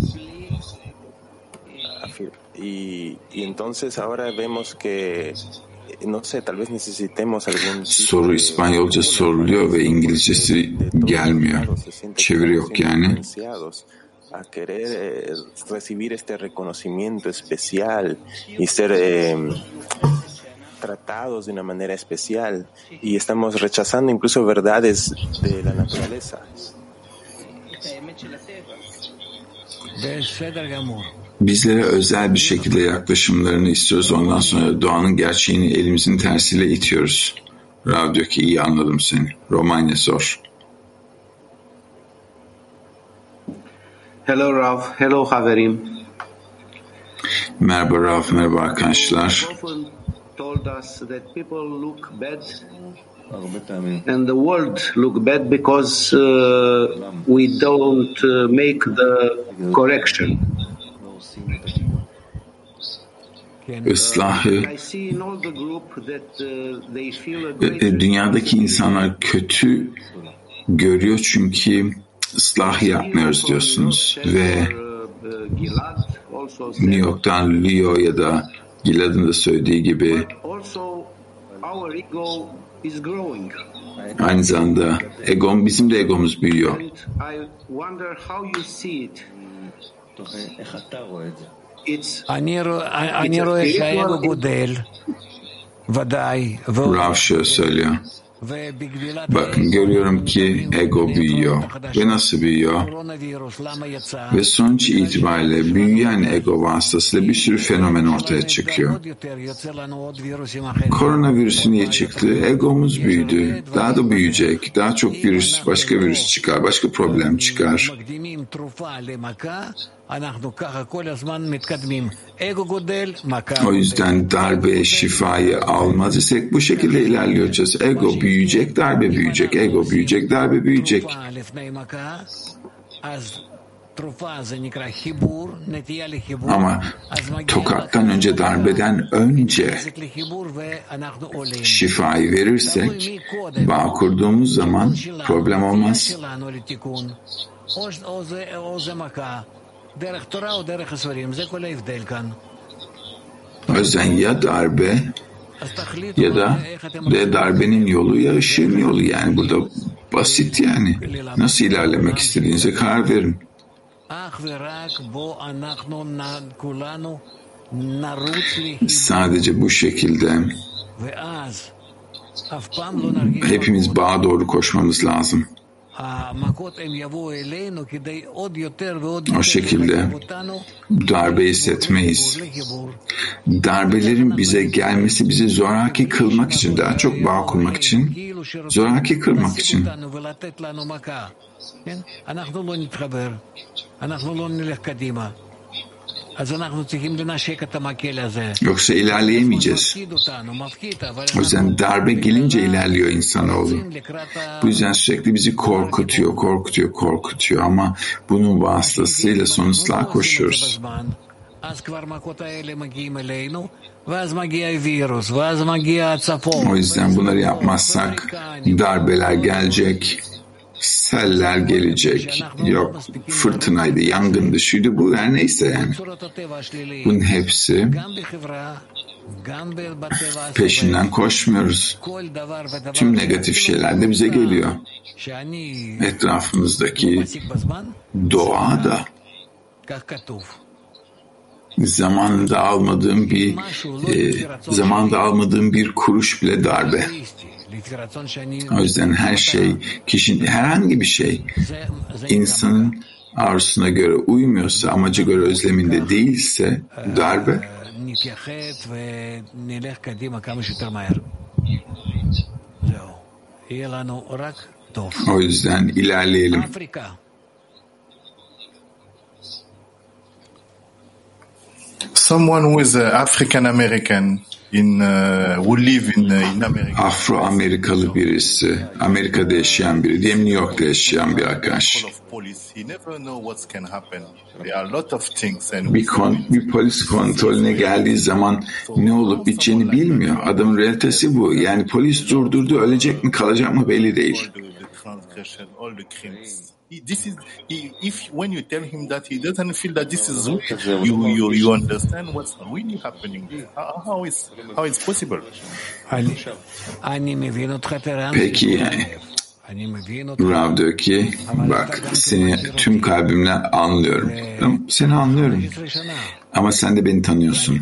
Y, y entonces ahora vemos que no sé, tal vez necesitemos algún Soru İspanyolca soruluyor ve İngilizcesi gelmiyor. Çeviri yok yani. A querer eh, recibir este reconocimiento especial y ser eh, tratados de una manera especial, y estamos rechazando incluso verdades de la naturaleza. Bizlere özel bir şekilde yaklaşımlarını istiyoruz. Ondan sonra doğanın gerçeğini elimizin tersiyle itiyoruz. Rav diyor ki iyi anladım seni. Romanya sor. Hello Rav, hello Haverim. Merhaba Rav, merhaba arkadaşlar. Told us that people look bad and the world look bad because uh, we don't uh, make the correction. Islahı, dünyadaki insanlar kötü görüyor çünkü ıslah yapmıyoruz diyorsunuz ve New York'tan Leo ya da Gilad'ın da söylediği gibi aynı zamanda egom, bizim de egomuz büyüyor. Rav şöyle söylüyor. Bakın görüyorum ki ego büyüyor. Ve nasıl büyüyor? Ve sonuç itibariyle büyüyen ego vasıtasıyla bir sürü fenomen ortaya çıkıyor. Koronavirüsü niye çıktı? Egomuz büyüdü. Daha da büyüyecek. Daha çok virüs, başka virüs çıkar, başka problem çıkar. O yüzden darbe, şifayı almaz isek bu şekilde ilerleyeceğiz. Ego büyüyecek, darbe büyüyecek. Ego büyüyecek, darbe büyüyecek. Ama tokattan önce, darbeden önce şifayı verirsek, bağ kurduğumuz zaman problem olmaz. O yüzden ya darbe ya da de darbenin yolu ya ışığın yolu, yani burada basit yani. Nasıl ilerlemek istediğinize karar verin. Sadece bu şekilde hepimiz bağa doğru koşmamız lazım. O şekilde darbe hissetmeyiz. Darbelerin bize gelmesi bizi zoraki kılmak için, daha çok bağ kurmak için, zoraki kılmak için. Yoksa ilerleyemeyeceğiz. O yüzden darbe gelince ilerliyor insanoğlu. Bu yüzden sürekli bizi korkutuyor, korkutuyor, korkutuyor ama bunun vasıtasıyla sonuçlar koşuyoruz. O yüzden bunları yapmazsak darbeler gelecek, seller gelecek, yok fırtınaydı, yangındı, şuydu bu, her neyse yani. Bunun hepsi peşinden koşmuyoruz. Tüm negatif şeyler de bize geliyor. Etrafımızdaki doğa da zamanında almadığım bir e, zamanında almadığım bir kuruş bile darbe. O yüzden her şey, kişinin herhangi bir şey insanın arzusuna göre uymuyorsa, amaca göre özleminde değilse darbe. O yüzden ilerleyelim. Someone who is African American Afro-Amerikalı birisi, Amerika'da yaşayan biri, diyelim New York'ta yaşayan bir arkadaş. Bir, kon, bir polis kontrolüne geldiği zaman ne olup biteceğini bilmiyor. Adamın realitesi bu. Yani polis durdurdu, ölecek mi kalacak mı belli değil. This is he, if when you tell him that he doesn't feel that this is real, you you you understand what's really happening. How, how is how is possible? Peki yani. Rav diyor ki, bak seni tüm kalbimle anlıyorum. Seni anlıyorum. Ama sen de beni tanıyorsun.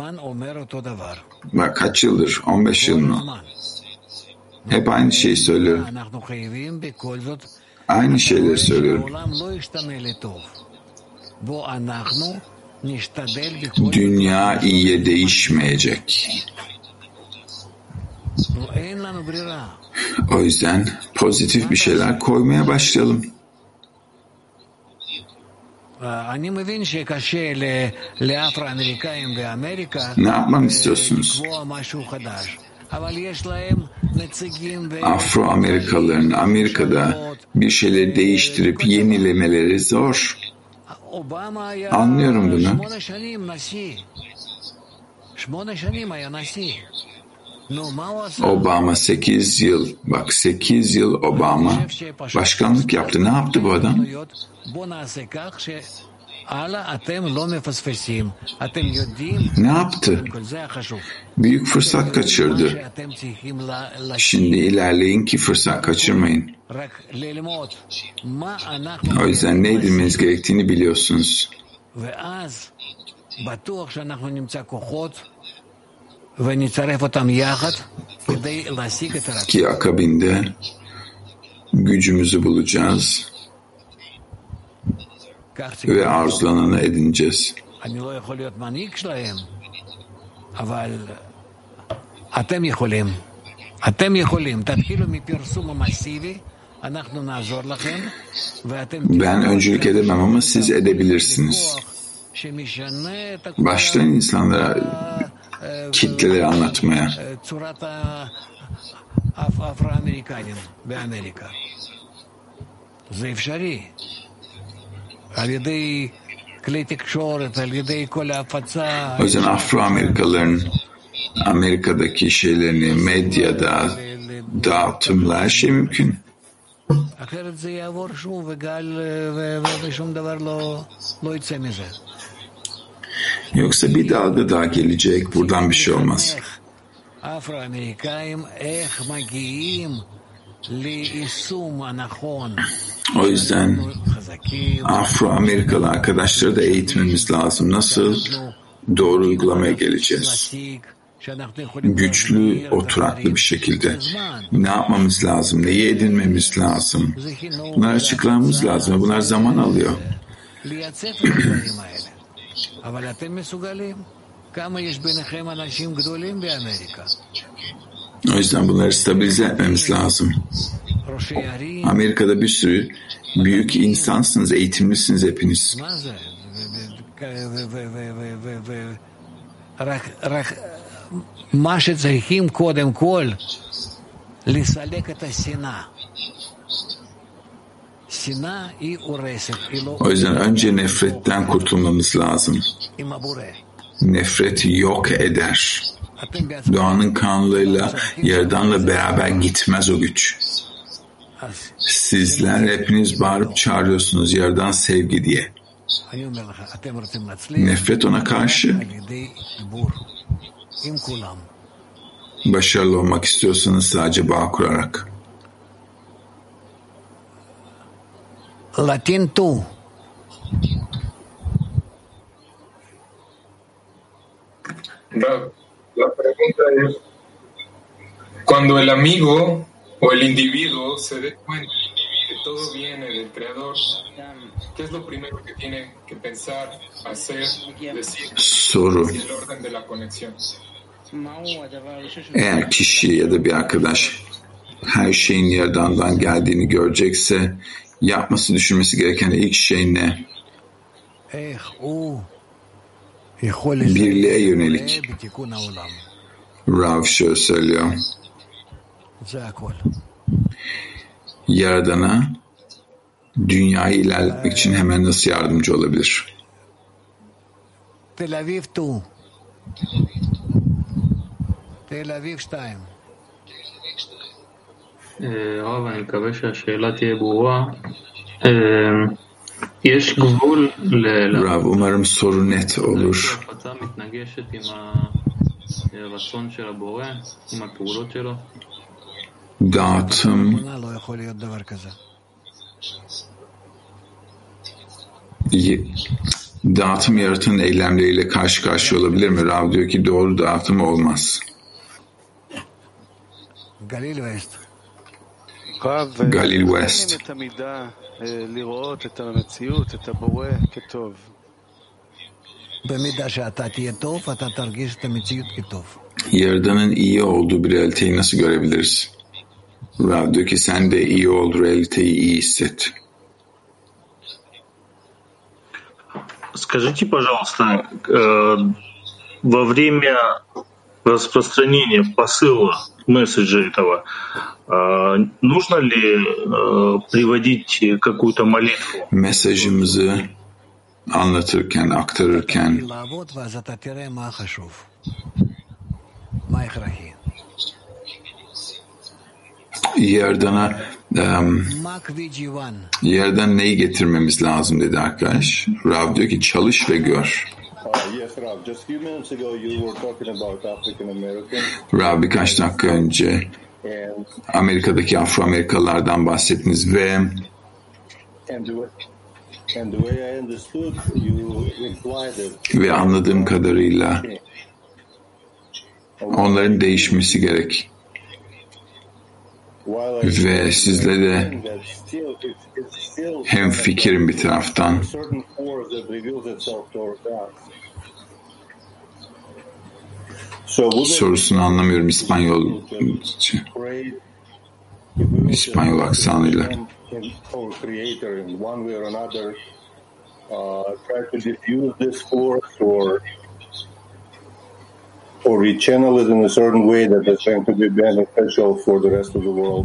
Bak kaç yıldır? on beş yıl mı? Hep aynı şeyi söylüyorum. Aynı şeyleri söylüyorum. Dünya iyiye değişmeyecek. O yüzden pozitif bir şeyler koymaya başlayalım. Ne yapmam istiyorsunuz? Afro-Amerikalıların Amerika'da bir şeyleri değiştirip yenilemeleri zor. Anlıyorum bunu. Obama sekiz yıl, bak sekiz yıl Obama başkanlık yaptı. Ne yaptı bu adam? Ne yaptı? Büyük fırsat kaçırdı. Şimdi ilerleyin ki fırsat kaçırmayın. O yüzden ne edilmeniz gerektiğini biliyorsunuz. Ki akabinde gücümüzü bulacağız ve arzulananı edineceğiz. Ben öncülük edemem ama siz edebilirsiniz. Başlayın insanlara kitleleri anlatmaya. O yüzden Afro-Amerikalıların Amerika'daki şeylerini medyada dağıtımla her şey mümkün. Yoksa bir dalga daha gelecek, buradan bir şey olmaz. O yüzden Afro-Amerikalı arkadaşları da eğitmemiz lazım. Nasıl doğru uygulamaya geleceğiz? Güçlü, oturaklı bir şekilde. Ne yapmamız lazım? Neyi edinmemiz lazım? Bunları açıklamamız lazım. Bunlar zaman alıyor. O yüzden bunları stabilize etmemiz lazım. Amerika'da bir sürü büyük insansınız, eğitimlisiniz hepiniz. O yüzden önce nefretten kurtulmamız lazım. Nefret yok eder. Doğanın kanunlarıyla, Yaradan'la beraber gitmez o güç. Sizler hepiniz bağırıp çağırıyorsunuz Yaradan sevgi diye. Nefret ona karşı. Başarılı olmak istiyorsanız sadece bağ kurarak. Latin two. La pregunta es, cuando el amigo o el individuo se dé cuenta que todo viene del Creador, ¿qué es lo primero que tiene que pensar, hacer, decir? Soru. El orden de la conexión. Eğer kişi ya da bir arkadaş her şeyin Yaradan'dan geldiğini görecekse yapması, düşünmesi gereken ilk şey ne? Birliğe yönelik. Rav şöyle söylüyor. Yaradana dünyayı ilerletmek için hemen nasıl yardımcı olabilir? Tel Aviv iki. Tel Aviv iki. הרב, אני מקווה שהשאלה תהיה ברורה. יש גבול Rav, umarım soru net olur. להפצה מתנגשת עם הרצון של הבורא, עם הפעולות שלו. Dağıtım dağıtım yaratan eylemleriyle karşı karşıya olabilir mi? Rav diyor ki doğru dağıtım olmaz. Galil West. Galil West. Yaradanın iyi olduğu bir realiteyi nasıl görebiliriz? Rav diyor ki sen de iyi ol, realiteyi iyi hisset. Скажите, пожалуйста, во время распространения посыла месседжа этого нужно ли приводить какую-то молитву? Mesajımızı anlatırken, aktarırken Yerdana um, yerden neyi getirmemiz lazım dedi arkadaş. Rav diyor ki çalış ve gör. Rav birkaç dakika önce Amerika'daki Afro-Amerikalılardan bahsettiniz ve ve anladığım kadarıyla onların değişmesi gerek. Ve sizle de hem fikrim bir taraftan sorusunu anlamıyorum İspanyol İspanyol aksanıyla. Or we channel it in a certain way that is going to be beneficial for the rest of the world.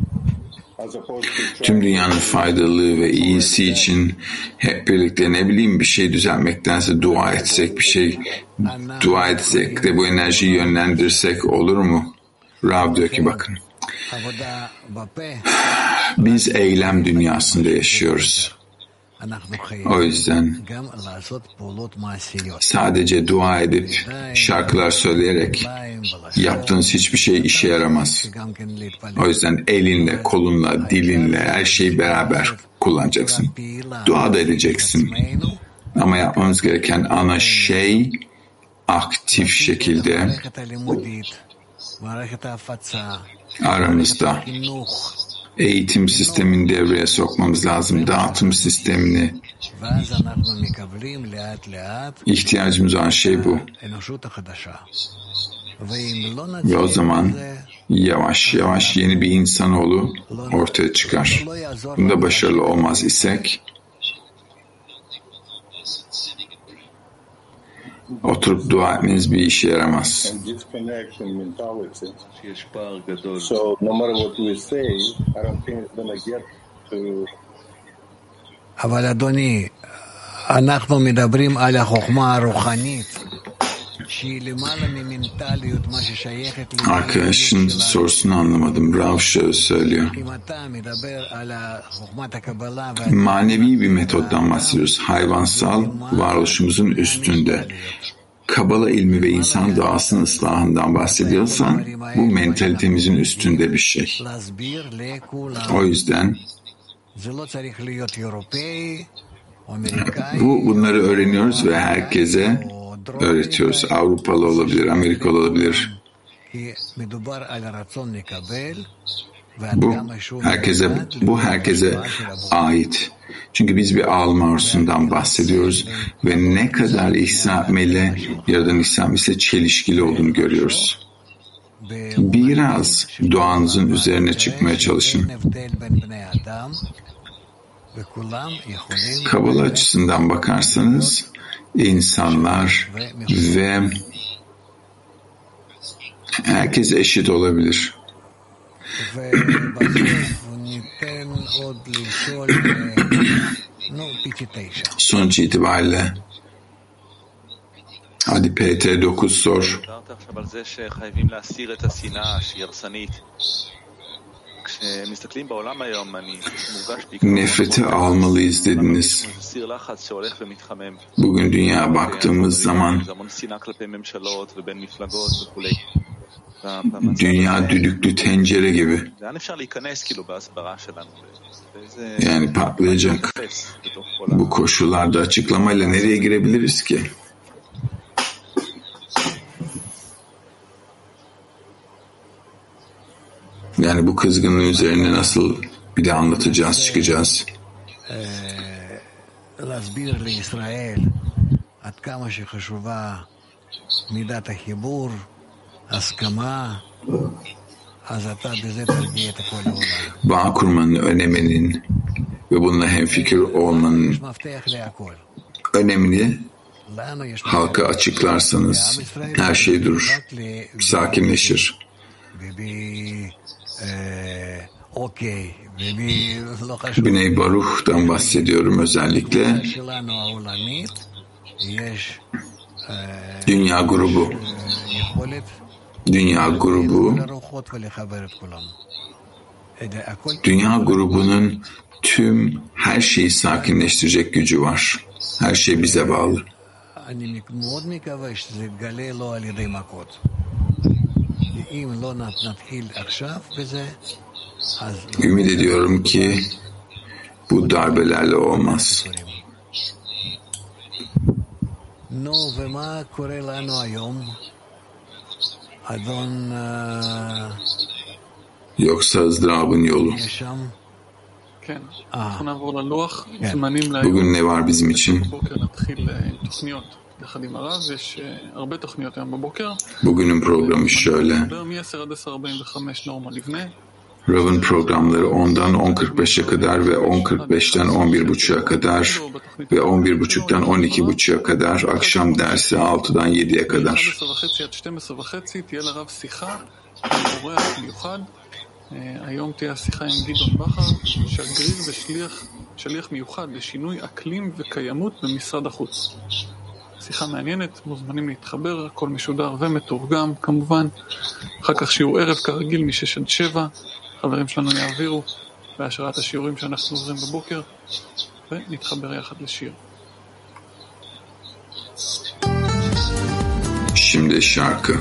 Tüm dünyanın faydalı ve iyisi için hep birlikte ne bileyim bir şey düzeltmektense dua etsek, bir şey dua etsek de bu enerjiyi yönlendirsek olur mu? Rav diyor ki bakın, biz eylem dünyasında yaşıyoruz. O yüzden sadece dua edip şarkılar söyleyerek yaptığınız hiçbir şey işe yaramaz. O yüzden elinle, kolunla, dilinle her şeyi beraber kullanacaksın. Dua da edeceksin. Ama yapmamız gereken ana şey aktif şekilde aramızda eğitim sistemini devreye sokmamız lazım. Dağıtım sistemini. İhtiyacımız olan şey bu. Ve o zaman yavaş yavaş yeni bir insanoğlu ortaya çıkar. Bunda başarılı olmaz isek oturup dua etmeniz bir işe yaramaz. אבל אדוני, אנחנו מדברים על החוכמה הרוחנית שהיא למעלה ממנטליות, מה ששייכת Arkadaşın sorusunu anlamadım. Rav şöyle söylüyor. Manevi bir metottan bahsediyoruz. Hayvansal varoluşumuzun üstünde. Kabala ilmi ve insan doğasının ıslahından bahsediyorsan bu mentalitemizin üstünde bir şey. O yüzden bu bunları öğreniyoruz ve herkese öğretiyoruz. Avrupalı olabilir, Amerikalı olabilir. Bu herkese bu herkese ait. Çünkü biz bir alma arzusundan bahsediyoruz ve ne kadar İsa ile Yaradan İsa ile çelişkili olduğunu görüyoruz. Biraz doğanızın üzerine çıkmaya çalışın. Kabala açısından bakarsanız insanlar ve Herkes eşit olabilir. Sonuç itibariyle hadi P T dokuz sor. Nefreti almalıyız dediniz. Bugün dünyaya baktığımız zaman dünya düdüklü tencere gibi. Yani patlayacak. Bu koşullarda açıklamayla nereye girebiliriz ki? Yani bu kızgınlığı üzerine nasıl bir de anlatacağız, çıkacağız? Bağ kurmanın öneminin ve bununla hemfikir olmanın önemini halka açıklarsanız her şey durur, sakinleşir. Bnei Baruch'tan bahsediyorum özellikle. Dünya grubu. Dünya grubu. Dünya grubunun tüm her şeyi sakinleştirecek gücü var. Her şey bize bağlı. Ümit ediyorum ki bu darbelerle olmaz. Yoksa ızdırabın yolu. Bugün ne var bizim için? Bugünün programı şöyle. Rav'ın programları ondan on kırk beşe kadar ve on kırk beşten on bir buçuğa kadar ve on bir buçuktan on iki buçuğa kadar, akşam dersi altıdan yediye kadar. היום תהיה השיחה עם גדעון בכר, שגריר ושליח, שליח מיוחד לשינוי אקלים וקיימות במשרד החוץ. שיחה מעניינת, מוזמנים להתחבר, הכל משודר ומתורגם כמובן. אחר כך שיעור ערב כרגיל משש עד שבע, חברים שלנו יעבירו בהשראת השיעורים שאנחנו עוברים בבוקר, ונתחבר יחד לשיר. Şimdi şarkı.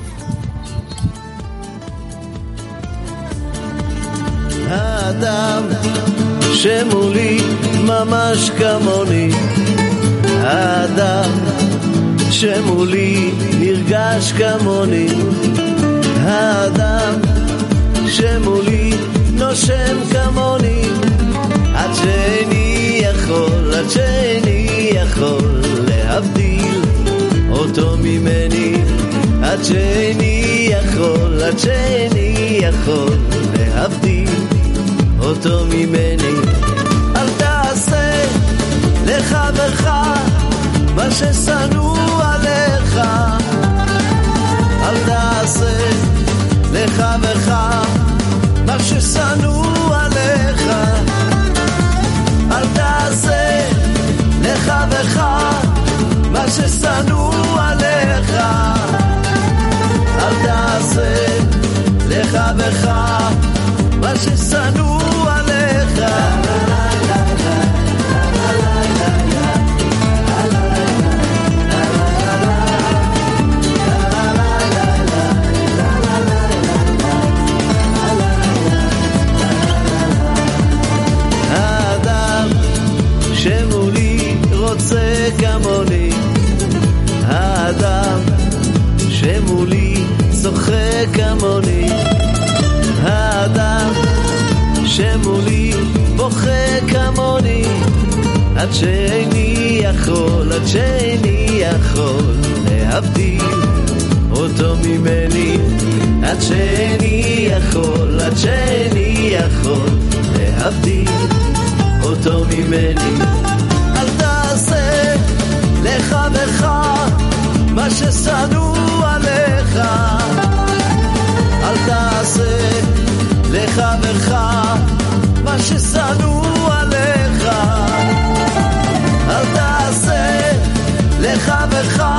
האדם שמולי ממש כמוני, האדם שמולי נרגש כמוני, האדם שמולי נושם כמוני, עד שאיני יכול, עד שאיני יכול להבדיל אותו ממני, עד שאיני יכול, עד שאיני יכול להבדיל אותו ממני. אל תעשה לחברך מה ששנוא עליך, אל תעשה לחברך מה ששנוא עליך, אל תעשה לחברך מה ששנוא עליך, אל תעשה לחברך מה ששנוא עליך. האדם שמולי רוצה כמוני, האדם שמולי צוחק כמוני, האדם שמולי בוכה כמוני, עד שאיני יכול, עד שאיני יכול להבדיל אותו ממני, עד שאיני יכול, עד שאיני יכול להבדיל אותו ממני. אל תעשה לחברך מה ששנוא עליך, תעשה לחברך מה ששנוא עליך, אל תעשה לחברך